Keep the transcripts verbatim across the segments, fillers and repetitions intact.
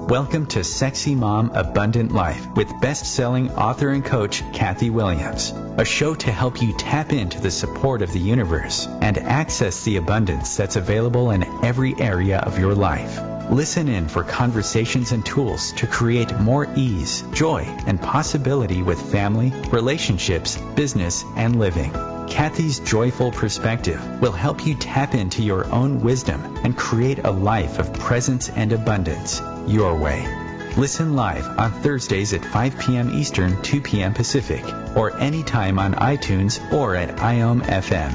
Welcome to Sexy Mom Abundant Life with best-selling author and coach Kathy Williams, a show to help you tap into the support of the universe and access the abundance that's available in every area of your life. Listen in for conversations and tools to create more ease, joy, and possibility with family, relationships, business, and living. Kathy's joyful perspective will help you tap into your own wisdom and create a life of presence and abundance your way. Listen live on Thursdays at five p.m. Eastern, two p.m. Pacific, or anytime on iTunes or at IOM F M.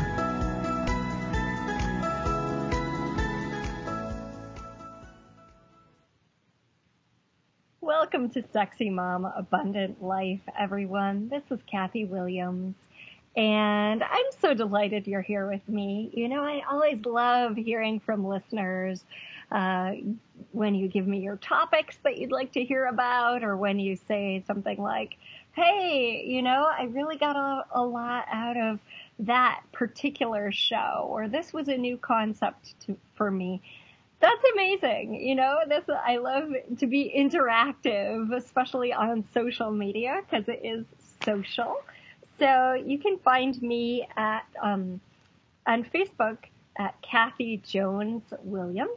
Welcome to Sexy Mom Abundant Life, everyone. This is Kathy Williams. And I'm so delighted you're here with me. You know, I always love hearing from listeners uh, when you give me your topics that you'd like to hear about, or when you say something like, hey, you know, I really got a, a lot out of that particular show, or this was a new concept to, for me. That's amazing. You know, this, I love to be interactive, especially on social media, because it is social. So you can find me at um, on Facebook at Kathy Jones Williams.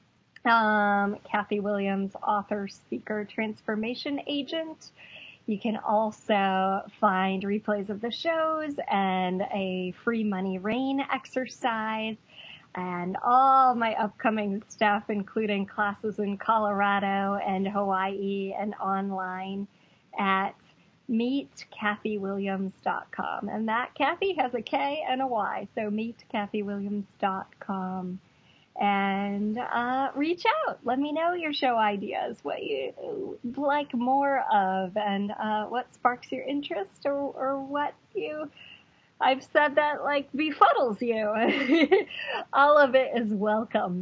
Um, Kathy Williams, author, speaker, transformation agent. You can also find replays of the shows and a free money rain exercise and all my upcoming stuff, including classes in Colorado and Hawaii and online at meet kathy williams dot com. And that Kathy has a K and a Y, so meet kathy williams dot com. And uh, reach out. Let me know your show ideas, what you like more of, and uh, what sparks your interest, or, or what you, I've said that like befuddles you. All of it is welcome.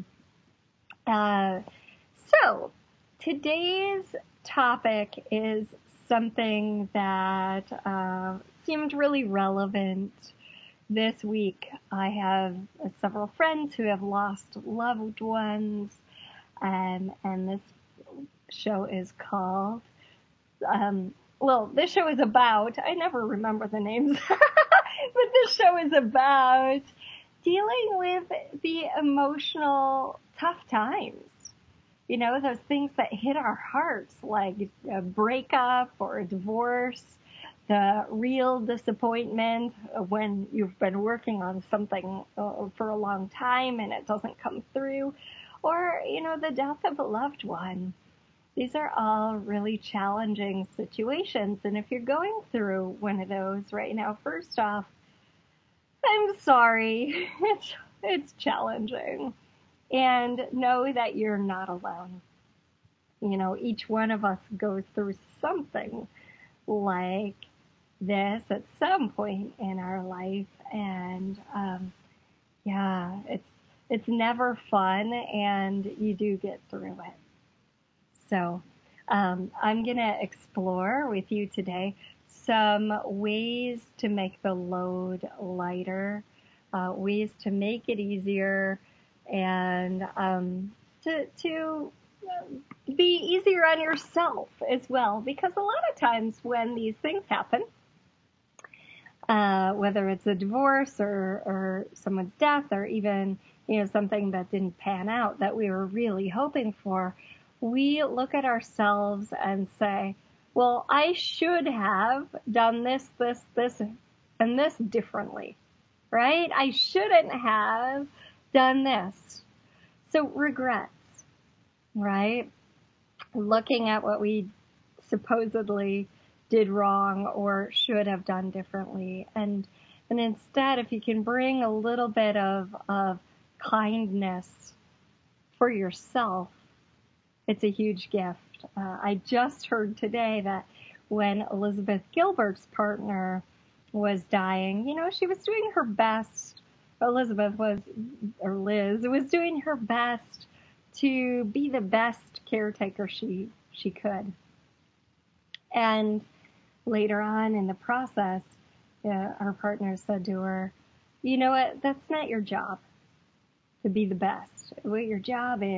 Uh, so today's topic is something that uh, seemed really relevant this week. I have uh, several friends who have lost loved ones, and and this show is called, um, well, this show is about, I never remember the names, but this show is about dealing with the emotional tough times. You know, those things that hit our hearts, like a breakup or a divorce, the real disappointment when you've been working on something uh, for a long time and it doesn't come through, or, you know, the death of a loved one. These are all really challenging situations. And if you're going through one of those right now, first off, I'm sorry. It's, it's challenging. And know that you're not alone. You know, each one of us goes through something like this at some point in our life. And, um, yeah, it's, it's never fun, and you do get through it. So, um, I'm going to explore with you today some ways to make the load lighter, uh, ways to make it easier, and um, to to be easier on yourself as well. Because a lot of times when these things happen, uh, whether it's a divorce or, or someone's death, or even, you know, something that didn't pan out that we were really hoping for, we look at ourselves and say, well, I should have done this, this, this, and this differently, right? I shouldn't have done this. So regrets, right? Looking at what we supposedly did wrong or should have done differently. And and instead, if you can bring a little bit of, of kindness for yourself, it's a huge gift. Uh, I just heard today that when Elizabeth Gilbert's partner was dying, you know, she was doing her best. Elizabeth was, or Liz, was doing her best to be the best caretaker she, she could. And later on in the process, uh, her partner said to her, you know what, that's not your job to be the best. What your job is,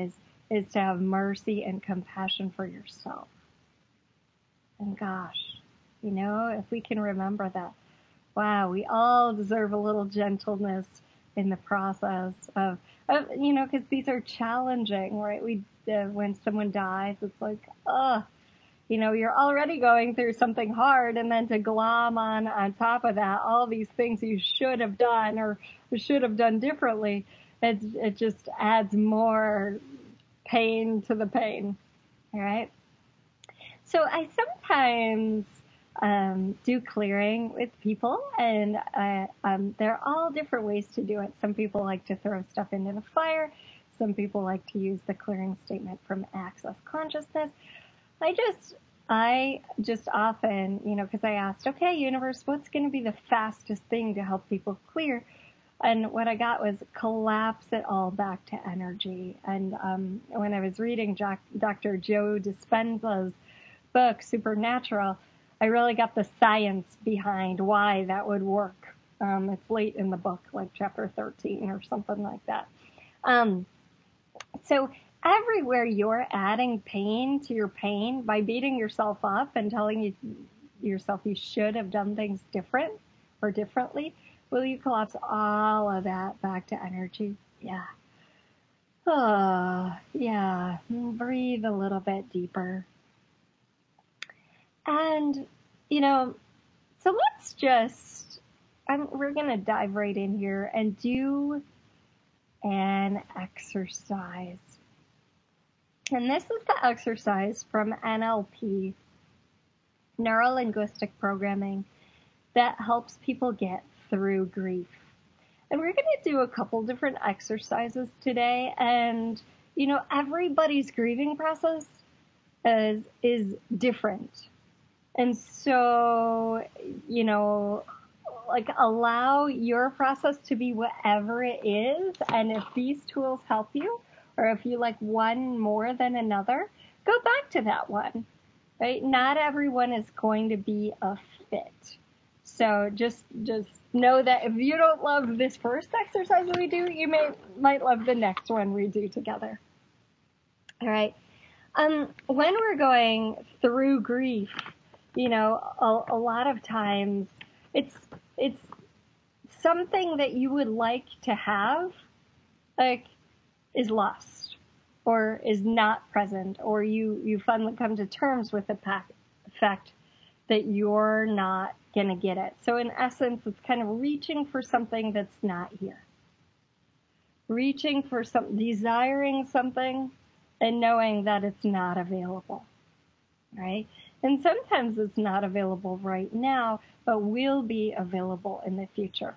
is to have mercy and compassion for yourself. And gosh, you know, if we can remember that, wow, we all deserve a little gentleness in the process of, of you know, because these are challenging, right? We, uh, when someone dies, it's like, ugh, you know, you're already going through something hard, and then to glom on on top of that all these things you should have done or should have done differently, it, it just adds more pain to the pain, all right? So I sometimes um, do clearing with people, and uh, um, there are all different ways to do it. Some people like to throw stuff into the fire. Some people like to use the clearing statement from Access Consciousness. I just, I just often, you know, because I asked, okay, universe, what's going to be the fastest thing to help people clear? And what I got was collapse it all back to energy. And um, when I was reading Jack, Doctor Joe Dispenza's book, Supernatural, I really got the science behind why that would work. Um, it's late in the book, like chapter thirteen or something like that. Um, so everywhere you're adding pain to your pain by beating yourself up and telling you, yourself you should have done things different or differently, will you collapse all of that back to energy? Yeah. Oh, yeah. Breathe a little bit deeper. And, you know, so let's just, I'm, we're going to dive right in here and do an exercise. And this is the exercise from N L P, Neuro-Linguistic Programming, that helps people get through grief. And we're going to do a couple different exercises today. And, you know, everybody's grieving process is, is different. And so, you know, like allow your process to be whatever it is. And if these tools help you, or if you like one more than another, go back to that one, right? Not everyone is going to be a fit. So just, just know that if you don't love this first exercise we do, you may, might love the next one we do together. All right. Um, when we're going through grief, you know, a, a lot of times it's, it's something that you would like to have, like, is lost or is not present, or you, you finally come to terms with the fact that you're not going to get it. So in essence, it's kind of reaching for something that's not here. Reaching for some, desiring something and knowing that it's not available, right? And sometimes it's not available right now, but will be available in the future.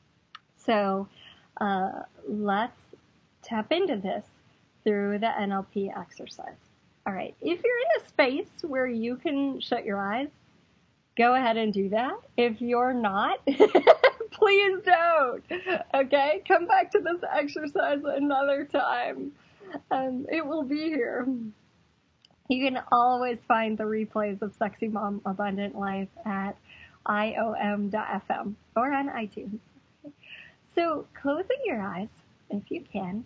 So uh, let's tap into this through the N L P exercise. All right. If you're in a space where you can shut your eyes, go ahead and do that. If you're not, please don't. Okay? Come back to this exercise another time. Um, it will be here. You can always find the replays of Sexy Mom Abundant Life at I O M dot F M or on iTunes. So closing your eyes, if you can,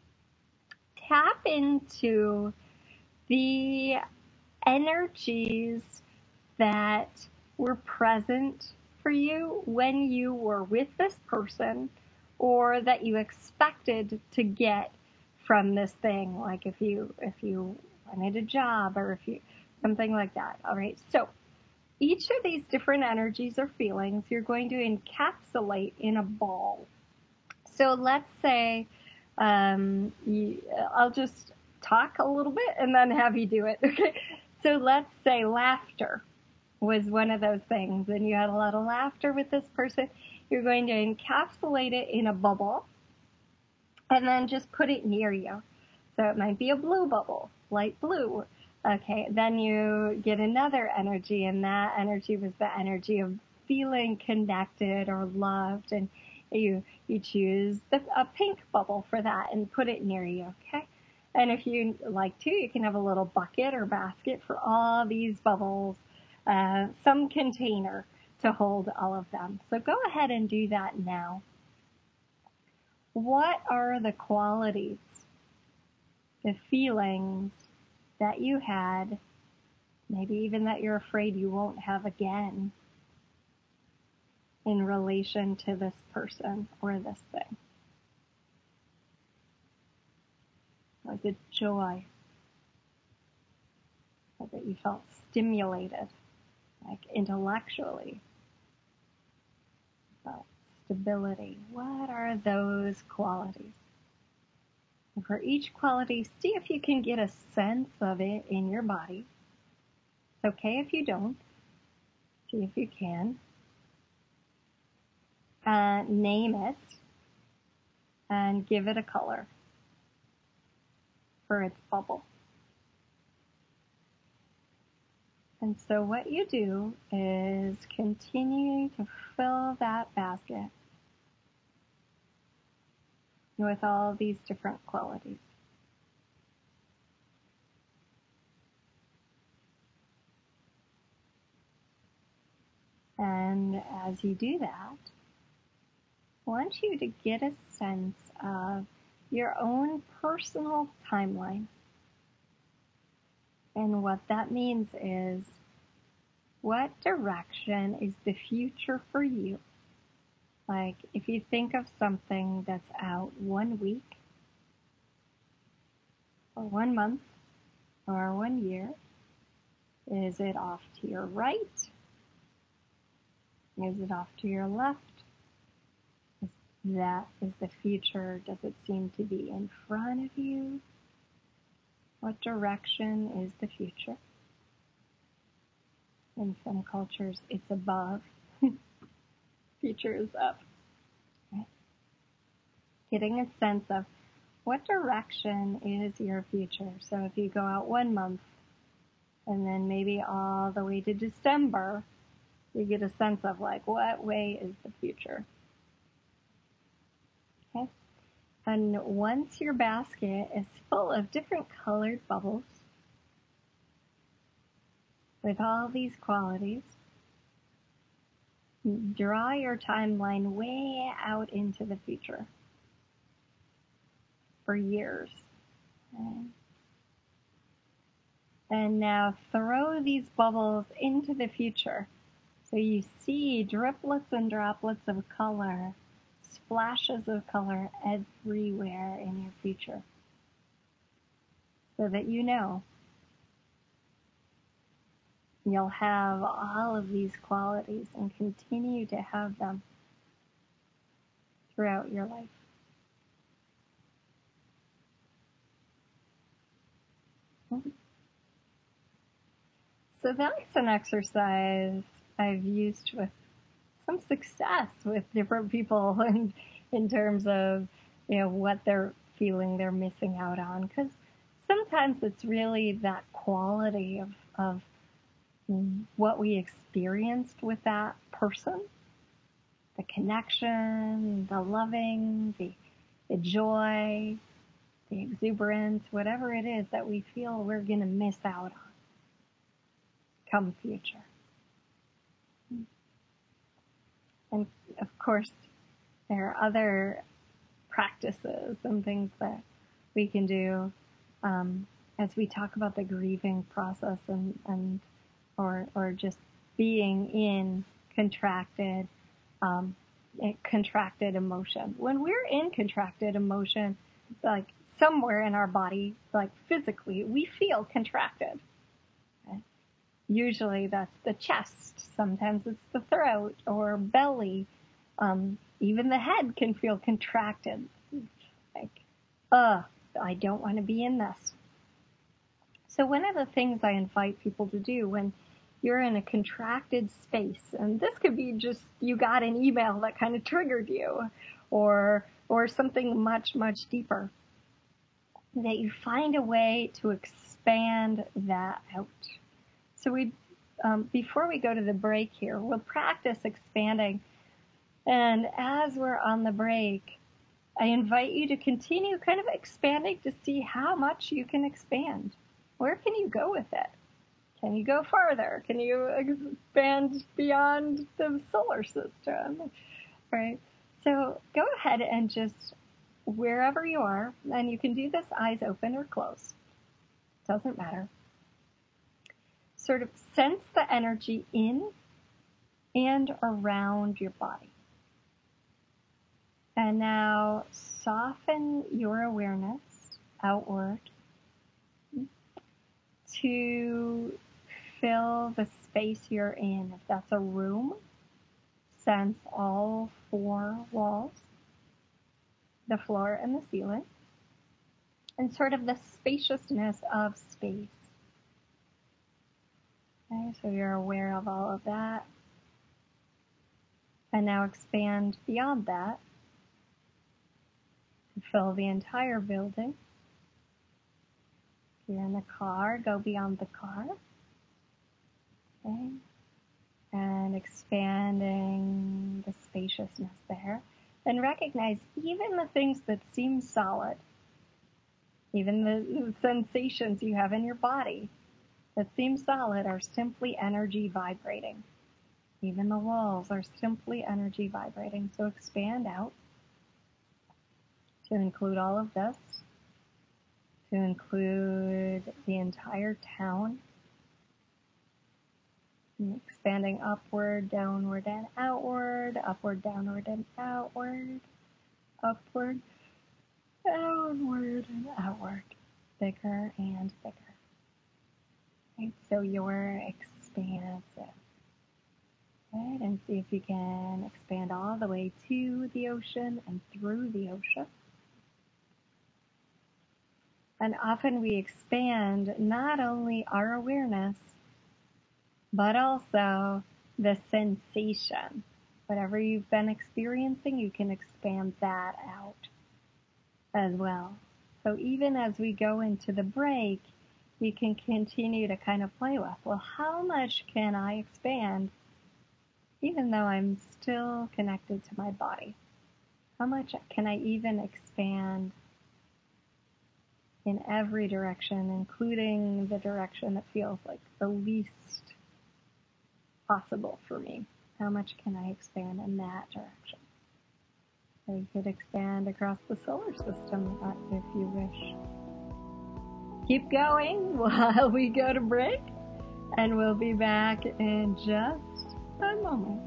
tap into the energies that were present for you when you were with this person, or that you expected to get from this thing. Like if you, if you wanted a job, or if you, something like that. All right. So each of these different energies or feelings, you're going to encapsulate in a ball. So let's say, um, you, I'll just talk a little bit and then have you do it. Okay. So let's say laughter was one of those things, and you had a lot of laughter with this person. You're going to encapsulate it in a bubble and then just put it near you. So it might be a blue bubble, light blue. Okay, then you get another energy, and that energy was the energy of feeling connected or loved, and you you choose the, a pink bubble for that and put it near you, okay? And if you like to, you can have a little bucket or basket for all these bubbles, uh, some container to hold all of them. So go ahead and do that now. What are the qualities the feelings that you had, maybe even that you're afraid you won't have again in relation to this person or this thing. Was it joy? Was it you felt stimulated, like intellectually? Felt stability. What are those qualities? And for each quality, see if you can get a sense of it in your body. It's okay if you don't. See if you can. Uh, name it and give it a color for its bubble. And so what you do is continue to fill that basket with all these different qualities. And as you do that, I want you to get a sense of your own personal timeline. And what that means is, what direction is the future for you? Like, if you think of something that's out one week, or one month, or one year, is it off to your right? Is it off to your left? Is that is the future? Does it seem to be in front of you? What direction is the future? In some cultures, it's above. Future is up. Right? Getting a sense of what direction is your future. So if you go out one month, and then maybe all the way to December, you get a sense of like, what way is the future? Okay? And once your basket is full of different colored bubbles with all these qualities, draw your timeline way out into the future for years. Okay? And now throw these bubbles into the future. So you see driplets and droplets of color, splashes of color everywhere in your future. So that you know you'll have all of these qualities and continue to have them throughout your life. So that's an exercise I've used with some success with different people and in terms of, you know, what they're feeling they're missing out on. Because sometimes it's really that quality of, of what we experienced with that person, the connection, the loving, the, the joy, the exuberance, whatever it is that we feel we're going to miss out on come future. And of course, there are other practices and things that we can do um, as we talk about the grieving process and, and or or just being in contracted um, contracted emotion. When we're in contracted emotion, like somewhere in our body, like physically, we feel contracted. Okay? Usually that's the chest. Sometimes it's the throat or belly. Um, even the head can feel contracted. Like, uh, I don't want to be in this. So one of the things I invite people to do when you're in a contracted space, and this could be just you got an email that kind of triggered you, or or something much, much deeper, that you find a way to expand that out. So we, um, before we go to the break here, we'll practice expanding. And as we're on the break, I invite you to continue kind of expanding to see how much you can expand. Where can you go with it? Can you go farther? Can you expand beyond the solar system? Right? So go ahead and just wherever you are, and you can do this eyes open or closed, doesn't matter. Sort of sense the energy in and around your body. And now soften your awareness outward to fill the space you're in. If that's a room, sense all four walls, the floor and the ceiling, and sort of the spaciousness of space. Okay, so you're aware of all of that. And now expand beyond that and fill the entire building. If you're in the car, go beyond the car. Okay. And expanding the spaciousness there. Then recognize even the things that seem solid, even the sensations you have in your body that seem solid are simply energy vibrating. Even the walls are simply energy vibrating. So expand out to include all of this, to include the entire town, and expanding upward, downward, and outward, upward, downward, and outward, upward, downward, and outward, bigger and bigger. Right, so you're expansive. Right, and see if you can expand all the way to the ocean and through the ocean. And often we expand not only our awareness, but also the sensation. Whatever you've been experiencing, you can expand that out as well. So even as we go into the break, we can continue to kind of play with, well, how much can I expand even though I'm still connected to my body? How much can I even expand in every direction, including the direction that feels like the least possible for me? How much can I expand in that direction? So you could expand across the solar system if you wish. Keep going while we go to break, and we'll be back in just a moment.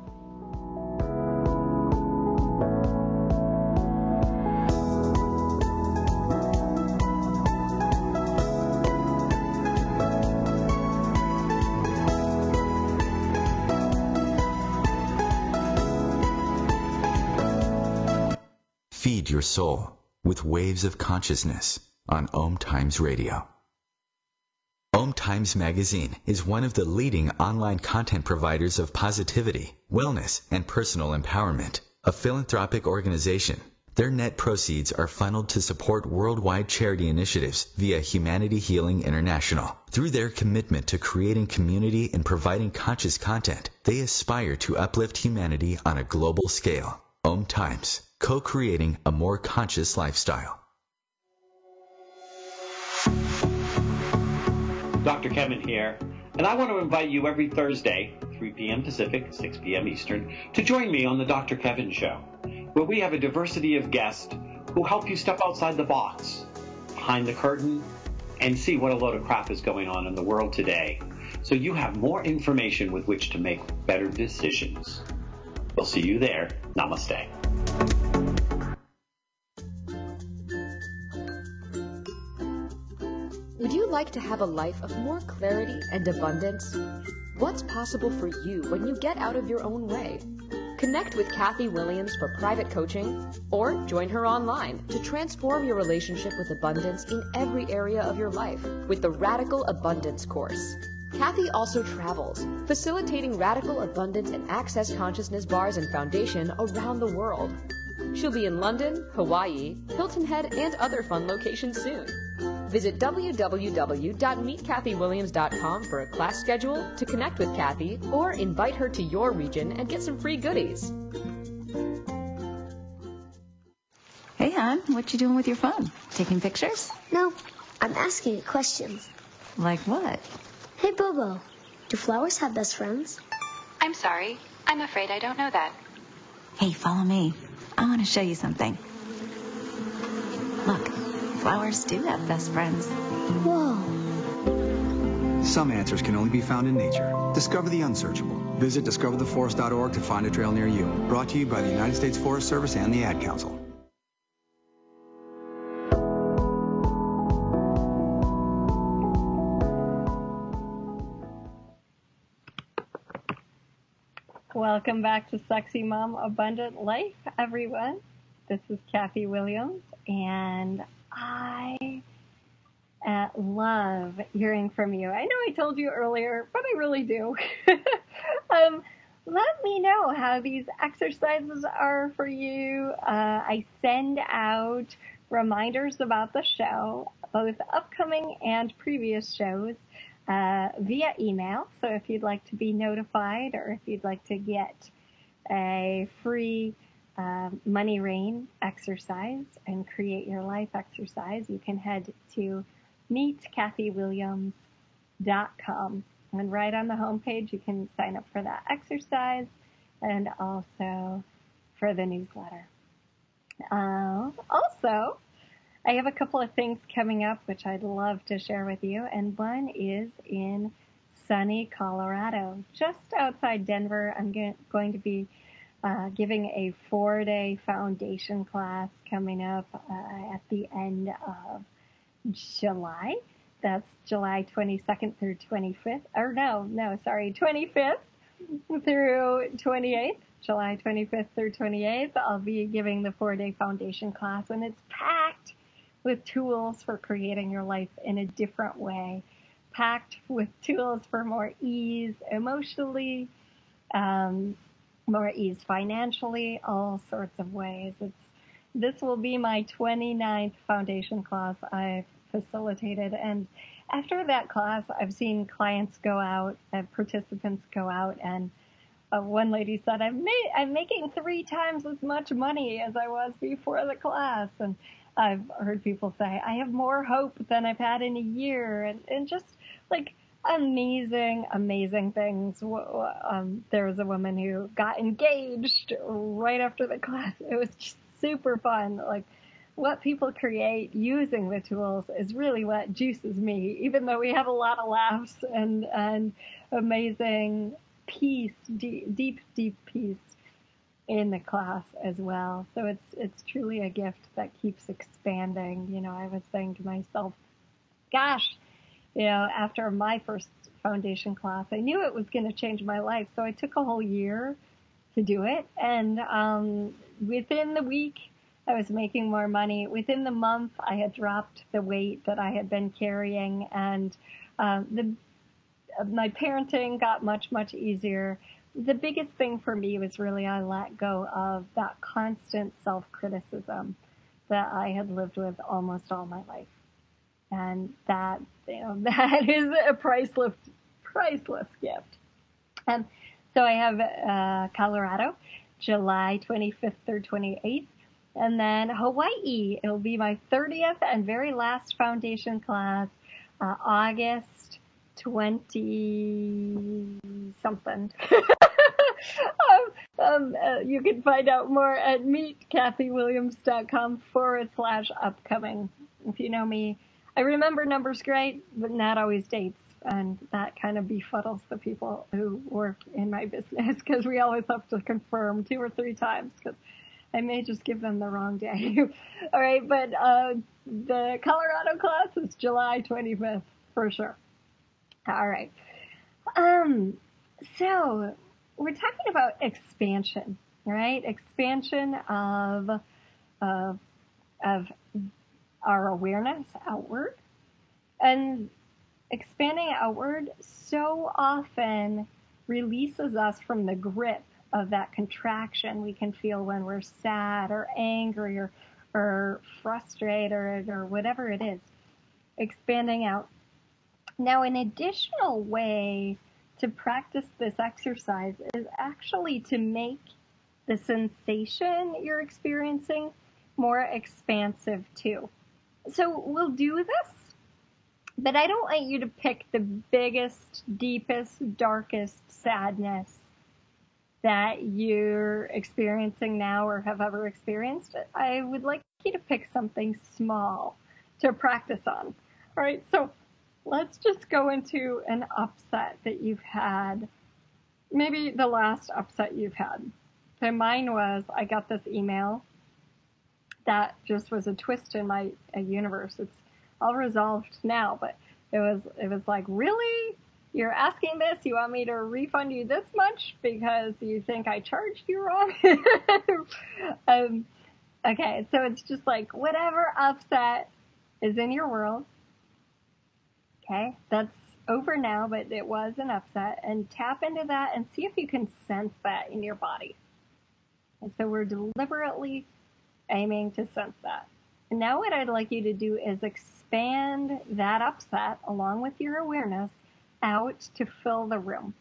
Feed your soul with Waves of Consciousness on Om Times Radio. Om Times Magazine is one of the leading online content providers of positivity, wellness, and personal empowerment. A philanthropic organization, their net proceeds are funneled to support worldwide charity initiatives via Humanity Healing International. Through their commitment to creating community and providing conscious content, they aspire to uplift humanity on a global scale. Om Times, co-creating a more conscious lifestyle. Doctor Kevin here, and I want to invite you every Thursday, three p.m. Pacific, six p.m. Eastern, to join me on the Doctor Kevin Show, where we have a diversity of guests who help you step outside the box, behind the curtain, and see what a load of crap is going on in the world today, so you have more information with which to make better decisions. We'll see you there. Namaste. Would you like to have a life of more clarity and abundance? What's possible for you when you get out of your own way? Connect with Kathy Williams for private coaching, or join her online to transform your relationship with abundance in every area of your life with the Radical Abundance course. Kathy also travels, facilitating radical abundance and access consciousness bars and foundation around the world. She'll be in London, Hawaii, Hilton Head, and other fun locations soon. Visit w w w dot meet kathy williams dot com for a class schedule, to connect with Kathy, or invite her to your region and get some free goodies. Hey, hon, what you doing with your phone? Taking pictures? No, I'm asking it questions. Like what? Hey, Bobo, do flowers have best friends? I'm sorry. I'm afraid I don't know that. Hey, follow me. I want to show you something. Look, flowers do have best friends. Whoa. Some answers can only be found in nature. Discover the unsearchable. Visit discover the forest dot org to find a trail near you. Brought to you by the United States Forest Service and the Ad Council. Welcome back to Sexy Mom Abundant Life, everyone. This is Kathy Williams, and I uh, love hearing from you. I know I told you earlier, but I really do. um, let me know how these exercises are for you. Uh, I send out reminders about the show, both upcoming and previous shows, Uh, via email. So if you'd like to be notified, or if you'd like to get a free uh, Money Rain exercise and create your life exercise, you can head to meet kathy williams dot com. And right on the homepage, you can sign up for that exercise and also for the newsletter. Uh, also, I have a couple of things coming up which I'd love to share with you, and one is in sunny Colorado, just outside Denver. I'm going to be uh, giving a four-day foundation class coming up uh, at the end of July. That's July twenty-second through twenty-fifth, or no, no, sorry, twenty-fifth through twenty-eighth. July twenty-fifth through twenty-eighth, I'll be giving the four-day foundation class, and it's packed with tools for creating your life in a different way, packed with tools for more ease emotionally, um, more ease financially, all sorts of ways. It's, this will be my twenty-ninth foundation class I've facilitated, and after that class, I've seen clients go out, uh, participants go out, and uh, one lady said, I'm, ma- I'm making three times as much money as I was before the class, and I've heard people say, I have more hope than I've had in a year, and, and just like amazing, amazing things. Um, there was a woman who got engaged right after the class. It was just super fun. Like what people create using the tools is really what juices me, even though we have a lot of laughs and, and amazing peace, deep, deep, deep peace in the class as well. So it's it's truly a gift that keeps expanding. You know, I was saying to myself, gosh, you know, after my first foundation class, I knew it was going to change my life. So I took a whole year to do it. And um, within the week, I was making more money. Within the month, I had dropped the weight that I had been carrying. And uh, the my parenting got much, much easier. The biggest thing for me was really I let go of that constant self-criticism that I had lived with almost all my life. And that, you know, that is a priceless, priceless gift. Um, so I have uh, Colorado, July twenty-fifth through twenty-eighth. And then Hawaii, it'll be my thirtieth and very last foundation class, uh, August twenty-something. um, um, uh, you can find out more at meet kathy williams dot com forward slash upcoming. If you know me, I remember numbers great, but not always dates. And that kind of befuddles the people who work in my business because we always have to confirm two or three times because I may just give them the wrong day. All right, but uh, the Colorado class is July twenty-fifth for sure. All right. Um, so we're talking about expansion, right? Expansion of, of, of our awareness outward, and expanding outward so often releases us from the grip of that contraction we can feel when we're sad or angry or, or frustrated or whatever it is. Expanding out. Now, an additional way to practice this exercise is actually to make the sensation you're experiencing more expansive too. So we'll do this, but I don't want you to pick the biggest, deepest, darkest sadness that you're experiencing now or have ever experienced. I would like you to pick something small to practice on. All right, so let's just go into an upset that you've had, maybe the last upset you've had. So mine was, I got this email that just was a twist in my uh, universe. It's all resolved now, but it was it was like, really? You're asking this? You want me to refund you this much because you think I charged you wrong? um, okay, so it's just like whatever upset is in your world. Okay, that's over now, but it was an upset. And tap into that and see if you can sense that in your body. And so we're deliberately aiming to sense that. And now what I'd like you to do is expand that upset along with your awareness out to fill the room.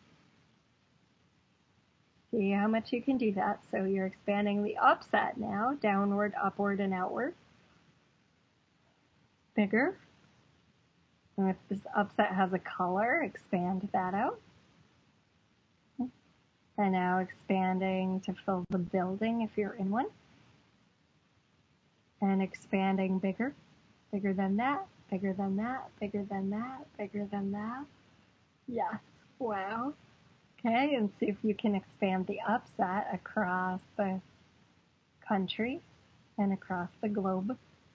See how much you can do that. So you're expanding the upset now, downward, upward, and outward. Bigger. And if this upset has a color, expand that out. And now expanding to fill the building if you're in one. And expanding bigger, bigger than that, bigger than that, bigger than that, bigger than that. Yes. Wow. Okay, and see if you can expand the upset across the country and across the globe.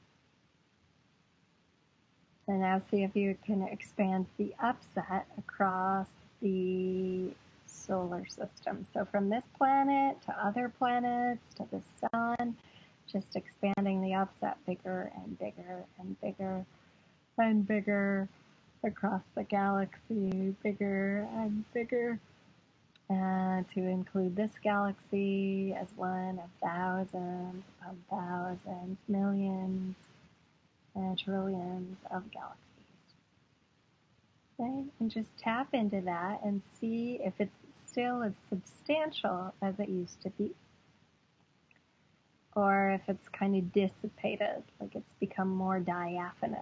And now see if you can expand the upset across the solar system. So from this planet to other planets to the sun, just expanding the upset bigger and bigger and bigger and bigger across the galaxy, bigger and bigger, and to include this galaxy as one of thousands of thousands, millions, and trillions of galaxies. Okay? And just tap into that and see if it's still as substantial as it used to be, or if it's kind of dissipated, like it's become more diaphanous.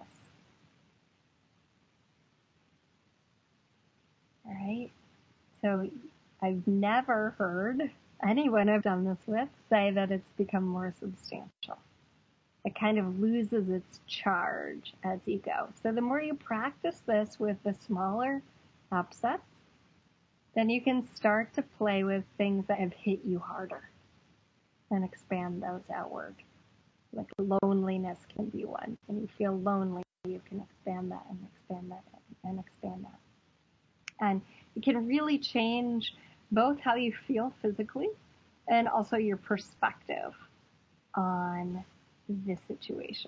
All right. So I've never heard anyone I've done this with say that it's become more substantial. It kind of loses its charge as you go. So the more you practice this with the smaller upsets, then you can start to play with things that have hit you harder and expand those outward. Like loneliness can be one. When you feel lonely, you can expand that and expand that and expand that. And it can really change both how you feel physically and also your perspective on this situation.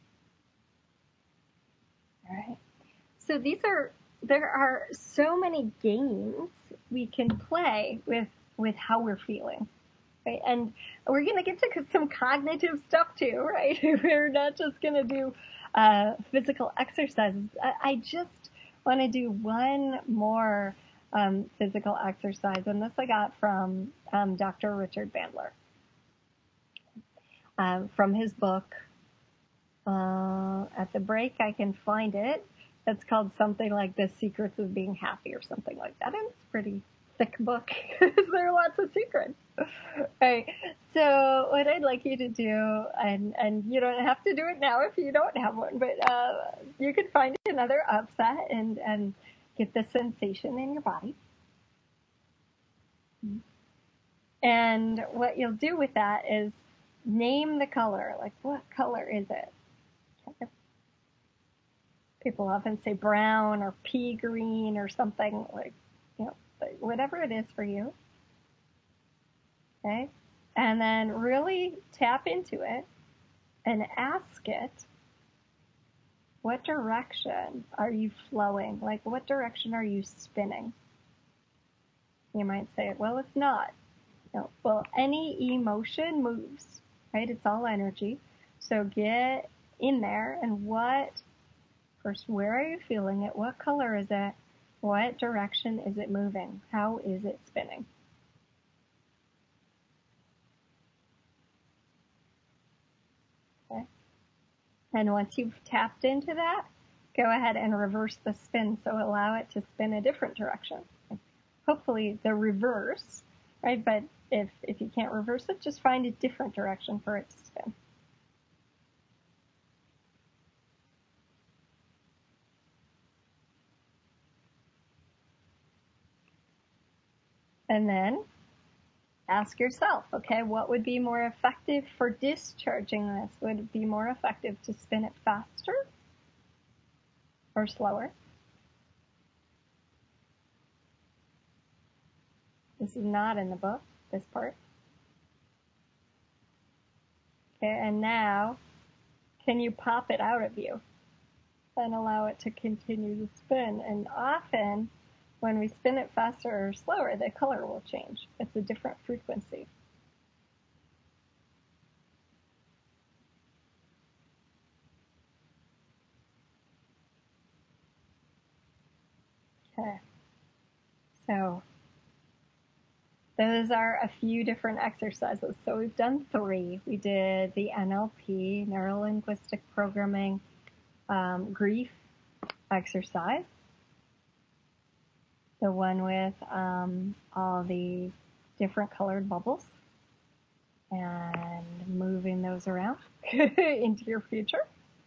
All right. So these are, there are so many games we can play with, with how we're feeling. Right? And we're going to get to some cognitive stuff too, right? We're not just going to do uh, physical exercises. I, I just want to do one more um, physical exercise, and this I got from um, Doctor Richard Bandler um, from his book. Uh, at the break, I can find it. It's called something like The Secrets of Being Happy or something like that. And it's a pretty thick book. There are lots of secrets. Right. So what I'd like you to do, and, and you don't have to do it now if you don't have one, but uh, you can find another upset and, and get the sensation in your body. And what you'll do with that is name the color. Like, what color is it? People often say brown or pea green or something, like, you know, whatever it is for you. Okay? And then really tap into it and ask it, what direction are you flowing? Like, what direction are you spinning? You might say, well, it's not. No. Well, any emotion moves, right? It's all energy. So get in there and what, first, where are you feeling it? What color is it? What direction is it moving? How is it spinning? Okay. And once you've tapped into that, go ahead and reverse the spin. So allow it to spin a different direction. Hopefully the reverse, right? But if, if you can't reverse it, just find a different direction for it to spin. And then ask yourself, okay, what would be more effective for discharging this? Would it be more effective to spin it faster or slower? This is not in the book, this part. Okay, and now, can you pop it out of you and allow it to continue to spin? And often, when we spin it faster or slower, the color will change. It's a different frequency. Okay, so those are a few different exercises. So we've done three. We did the N L P, Neuro-Linguistic Programming, um, grief exercise. The one with um, all the different colored bubbles and moving those around into your future.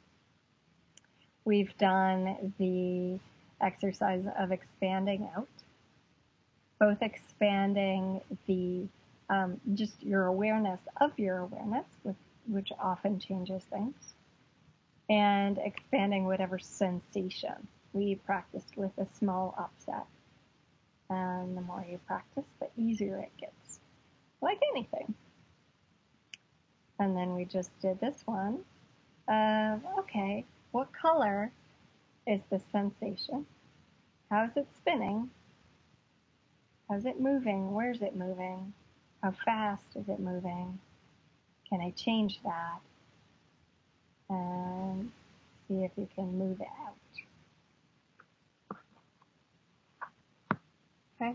We've done the exercise of expanding out. Both expanding the um, just your awareness of your awareness, with, which often changes things, and expanding whatever sensation we practiced with a small upset. And the more you practice, the easier it gets, like anything. And then we just did this one of, okay, what color is the sensation? How's it spinning? How's it moving? Where's it moving? How fast is it moving? Can I change that? And see if you can move it out. Okay?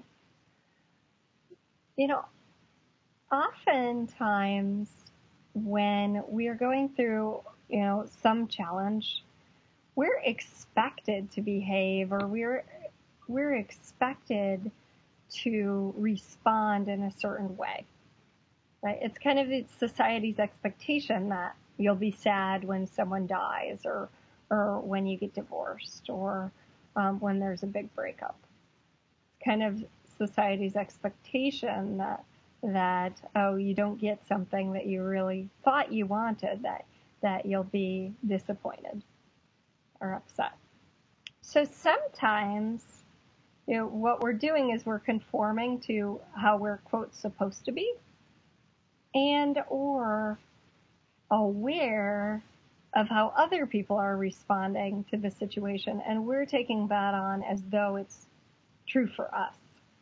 You know, oftentimes when we are going through, you know, some challenge, we're expected to behave, or we're we're expected to respond in a certain way, right? It's kind of the society's expectation that you'll be sad when someone dies, or or when you get divorced, or um, when there's a big breakup. It's kind of society's expectation that that oh, you don't get something that you really thought you wanted, that that you'll be disappointed or upset. So sometimes, you know, what we're doing is we're conforming to how we're, quote, supposed to be, and or aware of how other people are responding to the situation, and we're taking that on as though it's true for us.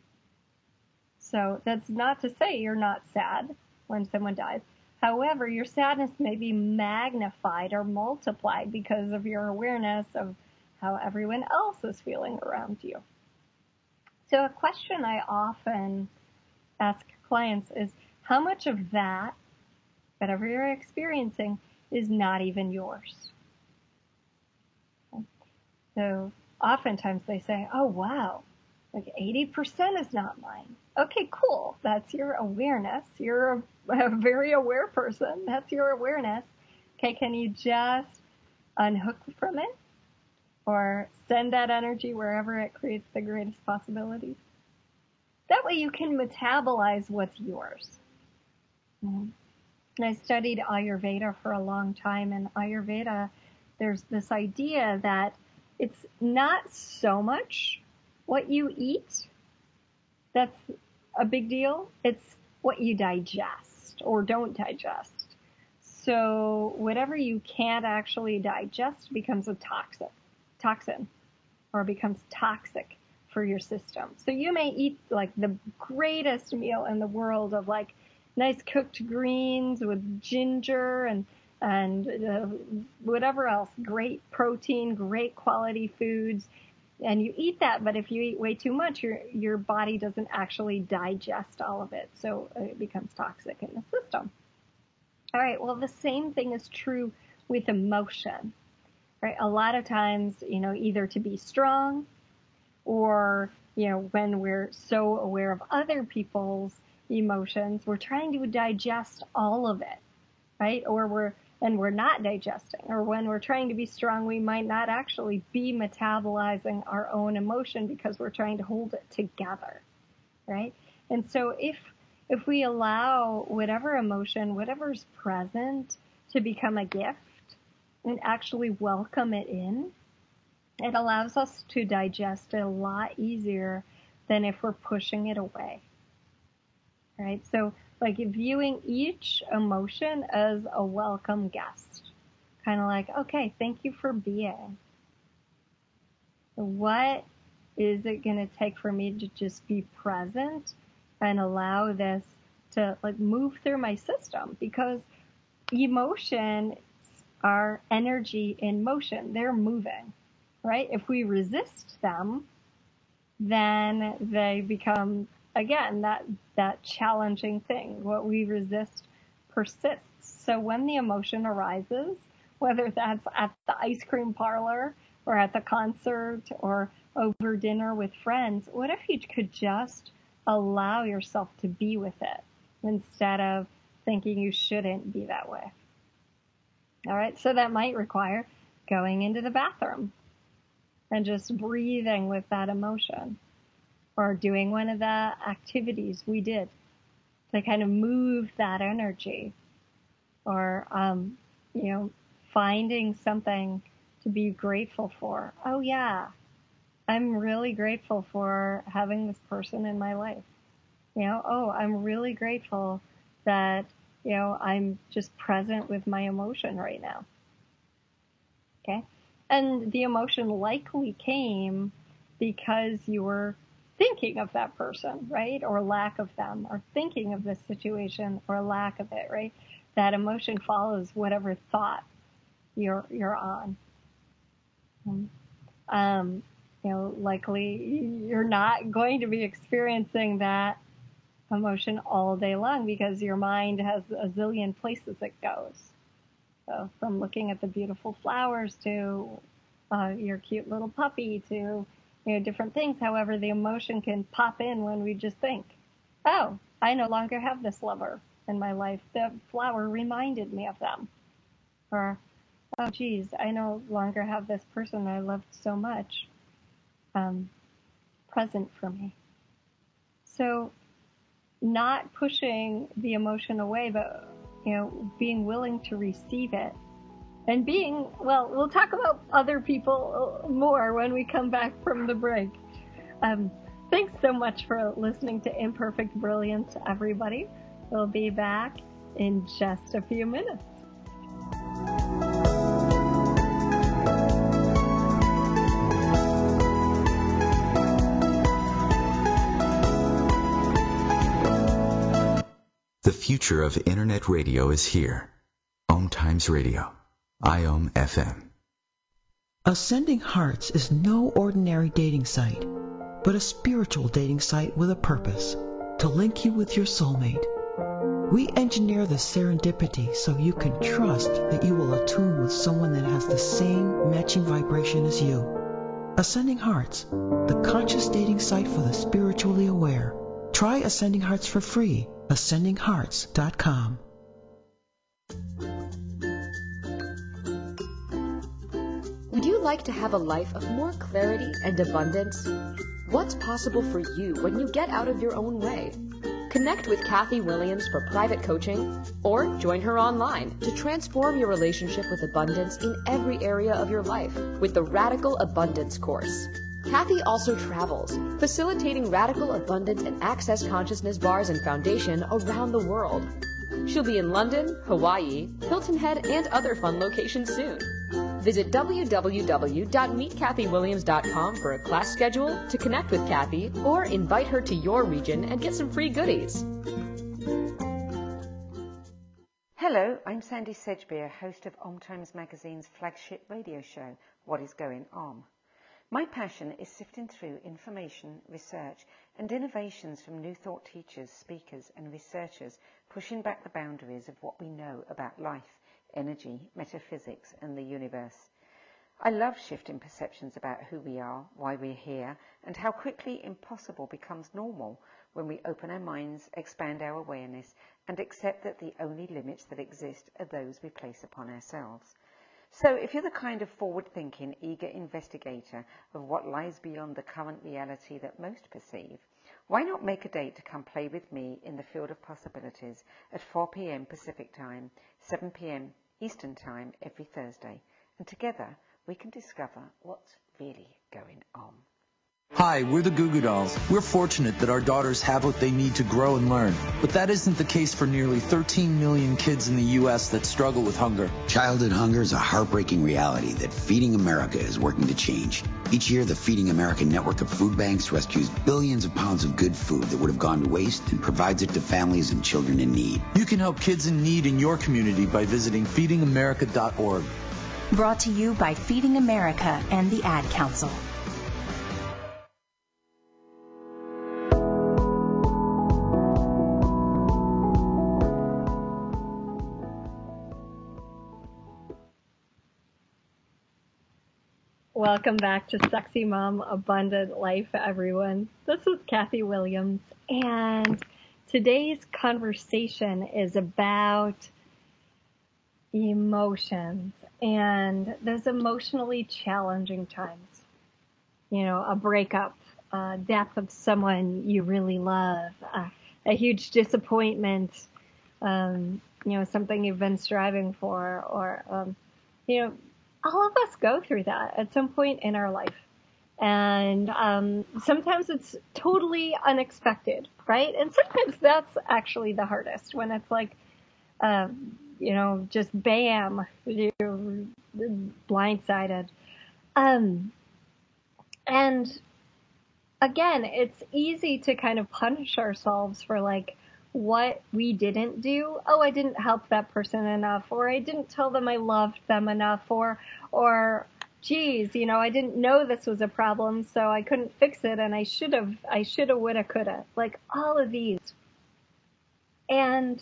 So that's not to say you're not sad when someone dies. However, your sadness may be magnified or multiplied because of your awareness of how everyone else is feeling around you. So a question I often ask clients is, how much of that, whatever you're experiencing, is not even yours? So oftentimes they say, oh, wow, like eighty percent is not mine. Okay, cool. That's your awareness. You're a, a very aware person. That's your awareness. Okay, can you just unhook from it? Or send that energy wherever it creates the greatest possibilities? That way you can metabolize what's yours. Mm-hmm. And I studied Ayurveda for a long time, and Ayurveda, there's this idea that it's not so much what you eat that's a big deal. It's what you digest or don't digest. So whatever you can't actually digest becomes a toxic. toxin or becomes toxic for your system. So you may eat like the greatest meal in the world of like nice cooked greens with ginger and and uh, whatever else, great protein, great quality foods, and you eat that, but if you eat way too much, your your body doesn't actually digest all of it, so it becomes toxic in the system. All right, well, the same thing is true with emotion. Right? A lot of times, you know, either to be strong or, you know, when we're so aware of other people's emotions, we're trying to digest all of it, right? Or we're, and we're not digesting. Or when we're trying to be strong, we might not actually be metabolizing our own emotion because we're trying to hold it together, right? And so if if we allow whatever emotion, whatever's present to become a gift and actually welcome it in, it allows us to digest it a lot easier than if we're pushing it away. Right? So like viewing each emotion as a welcome guest. Kind of like, okay, thank you for being. What is it going to take for me to just be present and allow this to like move through my system? Because emotions are energy in motion. They're moving, right? If we resist them, then they become, again, that, that challenging thing. What we resist persists. So when the emotion arises, whether that's at the ice cream parlor or at the concert or over dinner with friends, what if you could just allow yourself to be with it instead of thinking you shouldn't be that way? All right, so that might require going into the bathroom and just breathing with that emotion, or doing one of the activities we did to kind of move that energy, or, um, you know, finding something to be grateful for. Oh yeah, I'm really grateful for having this person in my life. You know, oh, I'm really grateful that, you know, I'm just present with my emotion right now. Okay. And the emotion likely came because you were thinking of that person, right? Or lack of them, or thinking of the situation or lack of it, right? That emotion follows whatever thought you're, you're on. Um, you know, likely you're not going to be experiencing that emotion all day long because your mind has a zillion places it goes. So from looking at the beautiful flowers to uh, your cute little puppy to, you know, different things. However, the emotion can pop in when we just think, oh, I no longer have this lover in my life. The flower reminded me of them. Or, oh, geez, I no longer have this person I loved so much um, present for me. So not pushing the emotion away, but, you know, being willing to receive it. And being, well, we'll talk about other people more when we come back from the break. Um, thanks so much for listening to Imperfect Brilliance, everybody. We'll be back in just a few minutes. The future of Internet radio is here. Om Times Radio. I O M F M. Ascending Hearts is no ordinary dating site, but a spiritual dating site with a purpose, to link you with your soulmate. We engineer the serendipity so you can trust that you will attune with someone that has the same matching vibration as you. Ascending Hearts, the conscious dating site for the spiritually aware. Try Ascending Hearts for free. ascending hearts dot com. Would you like to have a life of more clarity and abundance? What's possible for you when you get out of your own way? Connect with Kathy Williams for private coaching, or join her online to transform your relationship with abundance in every area of your life with the Radical Abundance Course. Kathy also travels, facilitating radical abundance and access consciousness bars and foundation around the world. She'll be in London, Hawaii, Hilton Head, and other fun locations soon. Visit w w w dot meet kathy williams dot com for a class schedule, to connect with Kathy, or invite her to your region and get some free goodies. Hello, I'm Sandy Sedgbeer, host of Om Times Magazine's flagship radio show, What is Going On? My passion is sifting through information, research, and innovations from new thought teachers, speakers, and researchers pushing back the boundaries of what we know about life, energy, metaphysics, and the universe. I love shifting perceptions about who we are, why we're here, and how quickly impossible becomes normal when we open our minds, expand our awareness, and accept that the only limits that exist are those we place upon ourselves. So if you're the kind of forward-thinking, eager investigator of what lies beyond the current reality that most perceive, why not make a date to come play with me in the field of possibilities at four p.m. Pacific Time, seven p.m. Eastern Time every Thursday, and together we can discover what's really going on. Hi, we're the Goo Goo Dolls. We're fortunate that our daughters have what they need to grow and learn. But that isn't the case for nearly thirteen million kids in the U S that struggle with hunger. Childhood hunger is a heartbreaking reality that Feeding America is working to change. Each year, the Feeding America network of food banks rescues billions of pounds of good food that would have gone to waste and provides it to families and children in need. You can help kids in need in your community by visiting feeding america dot org. Brought to you by Feeding America and the Ad Council. Welcome back to Sexy Mom Abundant Life, everyone. This is Kathy Williams, and today's conversation is about emotions and those emotionally challenging times. You know, a breakup, uh, death of someone you really love, uh, a huge disappointment, um, you know, something you've been striving for, or, um, you know, all of us go through that at some point in our life. And um, sometimes it's totally unexpected, right? And sometimes that's actually the hardest, when it's like, uh, you know, just bam, you're blindsided. Um, and again, it's easy to kind of punish ourselves for like what we didn't do. Oh, I didn't help that person enough, or I didn't tell them I loved them enough, or, or, geez, you know, I didn't know this was a problem, so I couldn't fix it, and I should have, I should have, would have, could have. Like all of these. And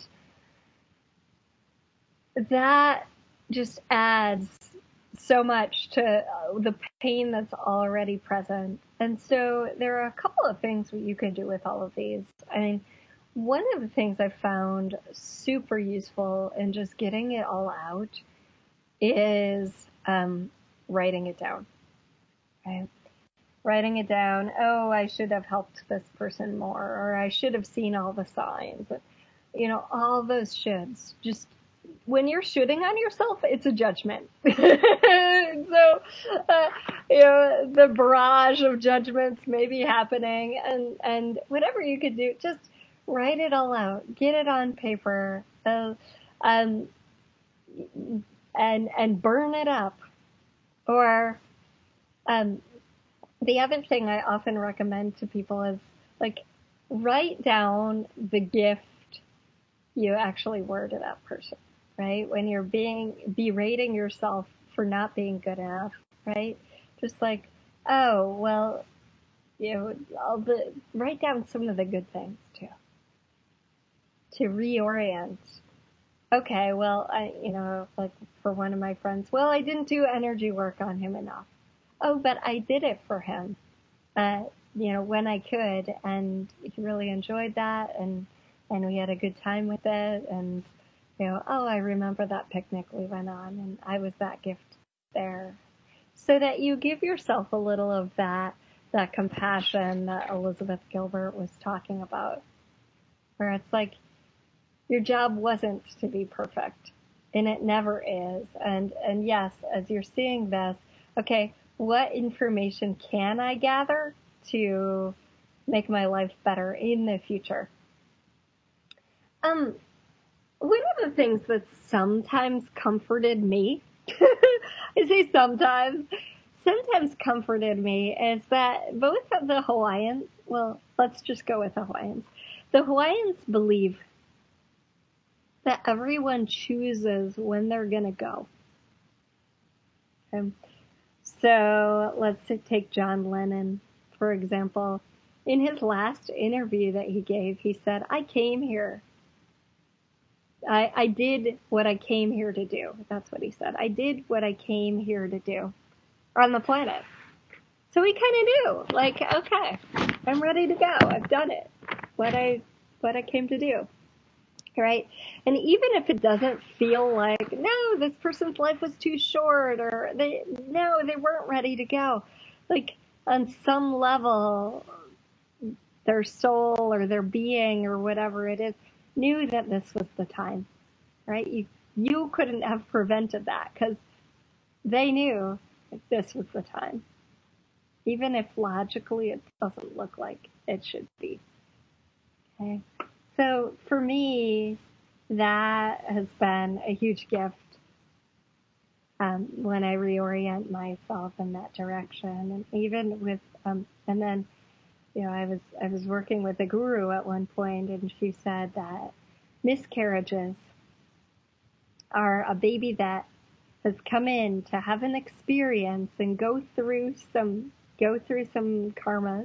that just adds so much to the pain that's already present. And so there are a couple of things you can do with all of these. I mean, one of the things I found super useful in just getting it all out is um, writing it down. Right? Writing it down. Oh, I should have helped this person more, or I should have seen all the signs. You know, all those shoulds. Just when you're shooting on yourself, it's a judgment. so, uh, you know, the barrage of judgments may be happening, and and whatever you could do, just write it all out, get it on paper, uh, um, and and burn it up. Or um, the other thing I often recommend to people is like write down the gift you actually were to that person, right? When you're being berating yourself for not being good enough, right? Just like, oh well, you know, all the write down some of the good things too. To reorient. Okay, well, I, you know, like for one of my friends, well, I didn't do energy work on him enough. Oh, but I did it for him, uh, you know, when I could, and he really enjoyed that, and, and we had a good time with it, and, you know, oh, I remember that picnic we went on, and I was that gift there. So that you give yourself a little of that, that compassion that Elizabeth Gilbert was talking about, where it's like, your job wasn't to be perfect, and it never is. And, and yes, as you're seeing this, okay, what information can I gather to make my life better in the future? Um, one of the things that sometimes comforted me, I say sometimes, sometimes comforted me is that both of the Hawaiians, well, let's just go with the Hawaiians. The Hawaiians believe that everyone chooses when they're going to go. Okay. So let's take John Lennon, for example. In his last interview that he gave, he said, I came here. I, I did what I came here to do. That's what he said. I did what I came here to do on the planet. So he kind of knew, like, okay, I'm ready to go. I've done it. What I, what I came to do. right? And even if it doesn't feel like, no, this person's life was too short, or they, no, they weren't ready to go. Like, on some level, their soul or their being or whatever it is knew that this was the time, right? You, you couldn't have prevented that because they knew that this was the time, even if logically it doesn't look like it should be. Okay. So for me, that has been a huge gift um, when I reorient myself in that direction. And even with, um, and then, you know, I was I was working with a guru at one point, and she said that miscarriages are a baby that has come in to have an experience and go through some go through some karmas,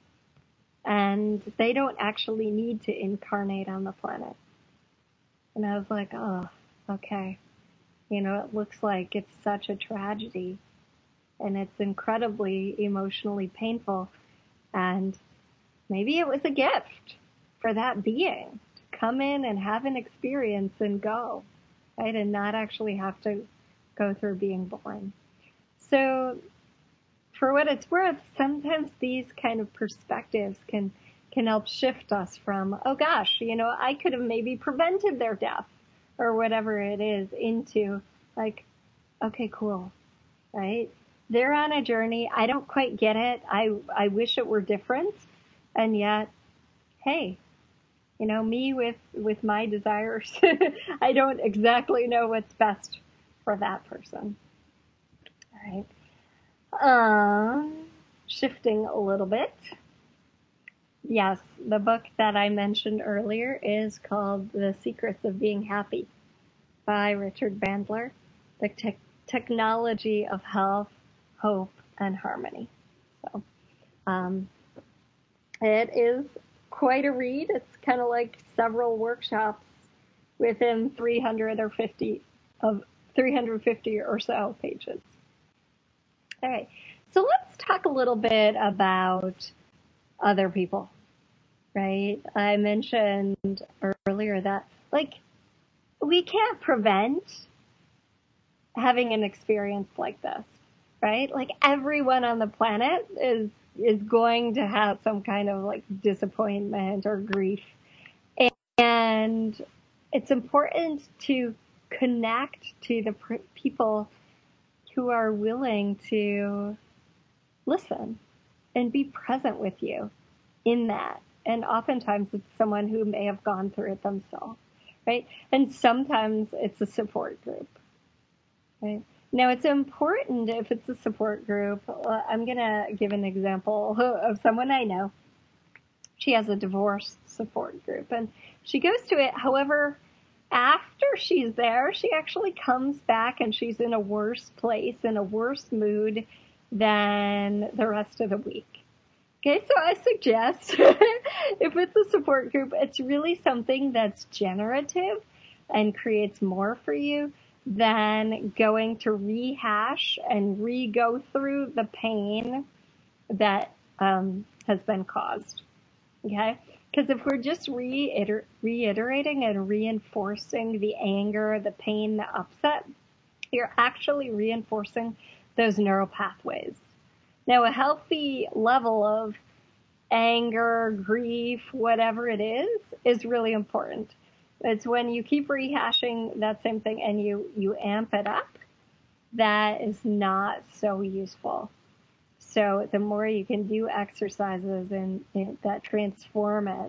and they don't actually need to incarnate on the planet. And I was like, oh, okay. You know, it looks like it's such a tragedy, and it's incredibly emotionally painful. And maybe it was a gift for that being to come in and have an experience and go, right? And not actually have to go through being born. So for what it's worth, sometimes these kind of perspectives can can help shift us from, oh gosh, you know, I could have maybe prevented their death or whatever it is, into like, okay, cool, right? They're on a journey. I don't quite get it. I, I wish it were different. And yet, hey, you know, me with, with my desires, I don't exactly know what's best for that person. All right. Um, shifting a little bit. Yes, the book that I mentioned earlier is called The Secrets of Being Happy by Richard Bandler, the te- technology of health, hope, and harmony. So, um, it is quite a read. It's kind of like several workshops within three hundred or fifty of three hundred fifty or so pages. All right. So let's talk a little bit about other people, right? I mentioned earlier that, like, we can't prevent having an experience like this, right? Like, everyone on the planet is is going to have some kind of like disappointment or grief. And it's important to connect to the pr- people who are willing to listen and be present with you in that. And oftentimes it's someone who may have gone through it themselves, right? And sometimes it's a support group, right? Now, it's important if it's a support group. I'm going to give an example of someone I know. She has a divorce support group, and she goes to it. However, after she's there, she actually comes back and she's in a worse place, in a worse mood than the rest of the week. Okay, so I suggest if it's a support group, it's really something that's generative and creates more for you than going to rehash and re-go through the pain that um, has been caused. Okay? Because if we're just reiter- reiterating and reinforcing the anger, the pain, the upset, you're actually reinforcing those neural pathways. Now, a healthy level of anger, grief, whatever it is, is really important. It's when you keep rehashing that same thing and you, you amp it up, that is not so useful. So the more you can do exercises and, and that transform it,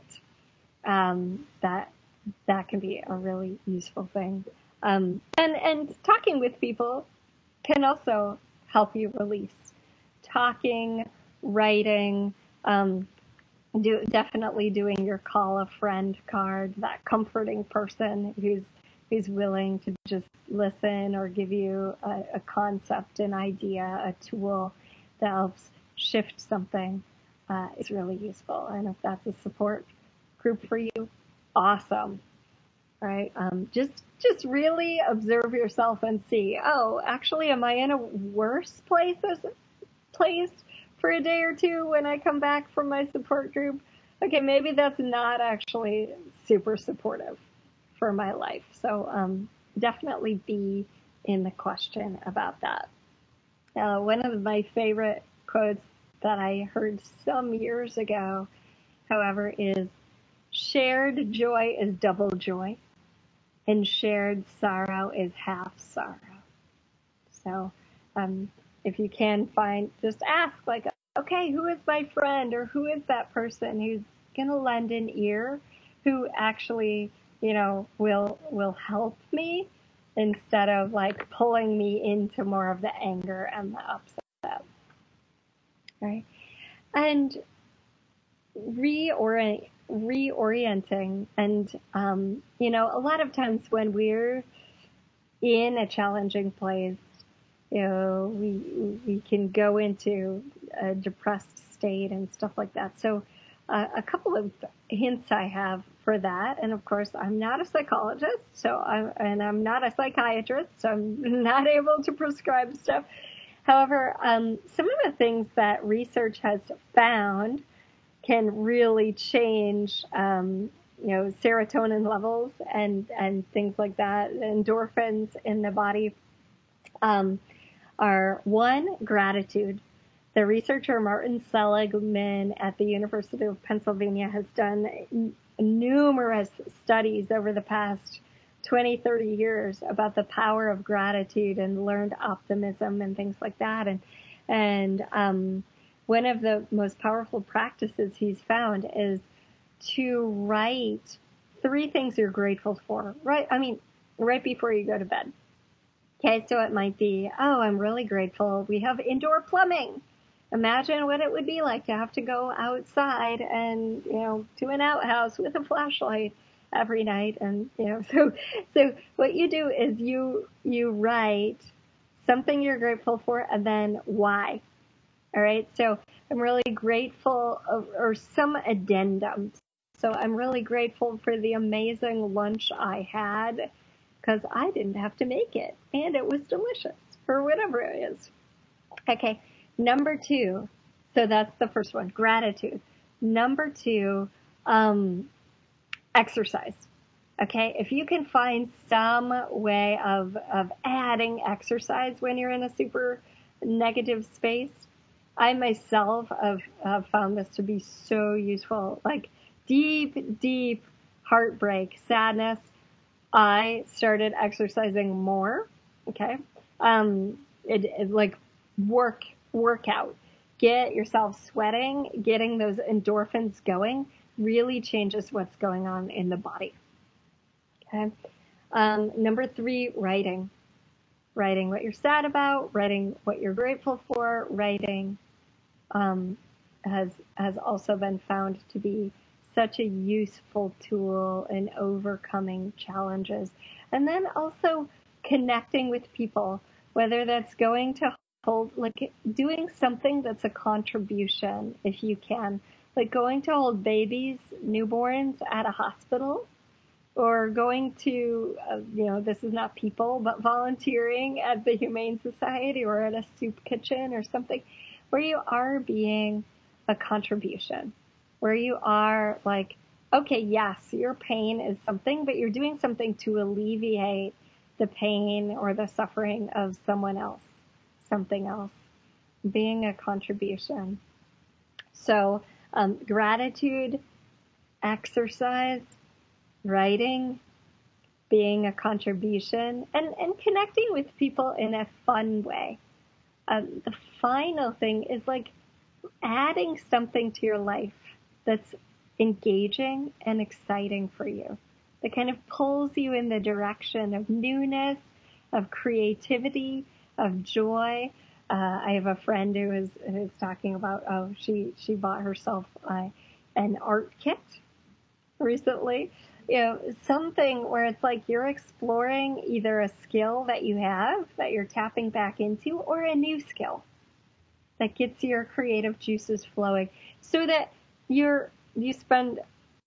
um, that that can be a really useful thing. Um, and and talking with people can also help you release. Talking, writing, um, do definitely doing your call a friend card, that comforting person who's who's willing to just listen or give you a, a concept, an idea, a tool that helps shift something uh, is really useful. And if that's a support group for you, awesome, right? Um, just just really observe yourself and see, oh, actually, am I in a worse place as place for a day or two when I come back from my support group? Okay, maybe that's not actually super supportive. for my life. So um, definitely be in the question about that. Uh, one of my favorite quotes that I heard some years ago, however, is shared joy is double joy and shared sorrow is half sorrow. So um, if you can find, just ask like, okay, who is my friend or who is that person who's going to lend an ear, who actually, you know, will will help me instead of like pulling me into more of the anger and the upset. Right? And reorient, reorienting. And, um, you know, a lot of times when we're in a challenging place, you know, we, we can go into a depressed state and stuff like that. So uh, a couple of hints I have for that. And of course, I'm not a psychologist, so I'm, and I'm not a psychiatrist, so I'm not able to prescribe stuff. However, um, some of the things that research has found can really change, um, you know, serotonin levels and, and things like that, endorphins in the body, um, are one, gratitude. The researcher Martin Seligman at the University of Pennsylvania has done n- numerous studies over the past twenty, thirty years about the power of gratitude and learned optimism and things like that. And, and, um, one of the most powerful practices he's found is to write three things you're grateful for, right? I mean, right before you go to bed. Okay, so it might be, oh, I'm really grateful we have indoor plumbing. Imagine what it would be like to have to go outside and, you know, to an outhouse with a flashlight every night. And, you know, so, so what you do is you, you write something you're grateful for and then why. All right. So I'm really grateful, or, or some addendum. So I'm really grateful for the amazing lunch I had because I didn't have to make it and it was delicious or whatever it is. Okay. Number two. So that's the first one, gratitude. Number two, um, exercise. Okay. If you can find some way of, of adding exercise when you're in a super negative space, I myself have, have found this to be so useful. Like deep, deep heartbreak, sadness. I started exercising more. Okay. Um, it, it like work, workout, get yourself sweating, getting those endorphins going really changes what's going on in the body. Okay. Um, number three, writing, writing what you're sad about, writing what you're grateful for, writing Um, has has also been found to be such a useful tool in overcoming challenges. And then also connecting with people, whether that's going to hold, like doing something that's a contribution if you can, like going to hold babies, newborns at a hospital, or going to, uh, you know, this is not people, but volunteering at the Humane Society or at a soup kitchen or something, where you are being a contribution, where you are like, okay, yes, your pain is something, but you're doing something to alleviate the pain or the suffering of someone else, something else, being a contribution. So um, gratitude, exercise, writing, being a contribution, and, and connecting with people in a fun way. Um, the final thing is like adding something to your life that's engaging and exciting for you, that kind of pulls you in the direction of newness, of creativity, of joy. Uh, I have a friend who is, who is talking about, oh, she, she bought herself uh, an art kit recently. You know, something where it's like you're exploring either a skill that you have that you're tapping back into or a new skill that gets your creative juices flowing so that you're, you spend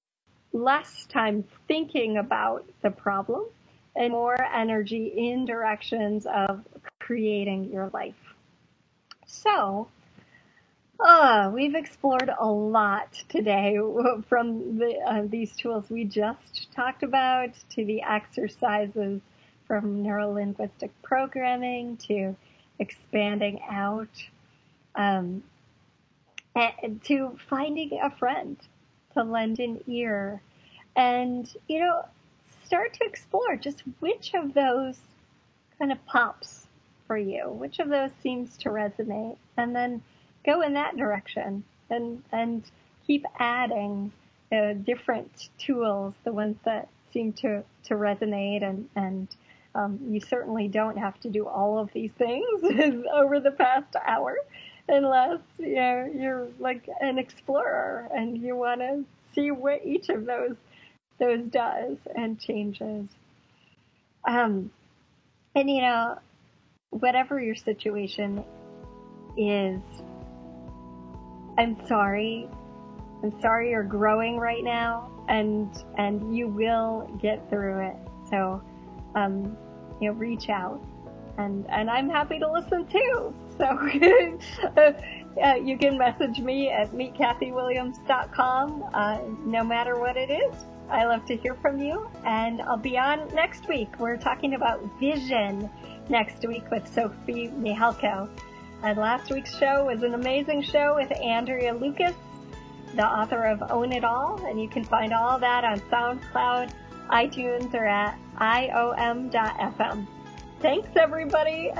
less time thinking about the problem and more energy in directions of creating your life. So Oh, we've explored a lot today, from the, uh, these tools we just talked about to the exercises from neuro-linguistic programming to expanding out, um, and to finding a friend to lend an ear. And, you know, start to explore just which of those kind of pops for you, which of those seems to resonate, and then go in that direction and and keep adding uh, different tools, the ones that seem to, to resonate, and, and um, you certainly don't have to do all of these things over the past hour unless, you know, you're like an explorer and you want to see what each of those those does and changes. Um, and, you know, whatever your situation is, I'm sorry. I'm sorry you're growing right now, and and you will get through it. So, um, you know, reach out, and and I'm happy to listen too. So, uh, you can message me at meet kathy williams dot com, uh, no matter what it is. I love to hear from you, and I'll be on next week. We're talking about vision next week with Sophie Mihalko. And last week's show was an amazing show with Andrea Lucas, the author of Own It All, and you can find all that on SoundCloud, iTunes, or at I O M dot F M. Thanks, everybody.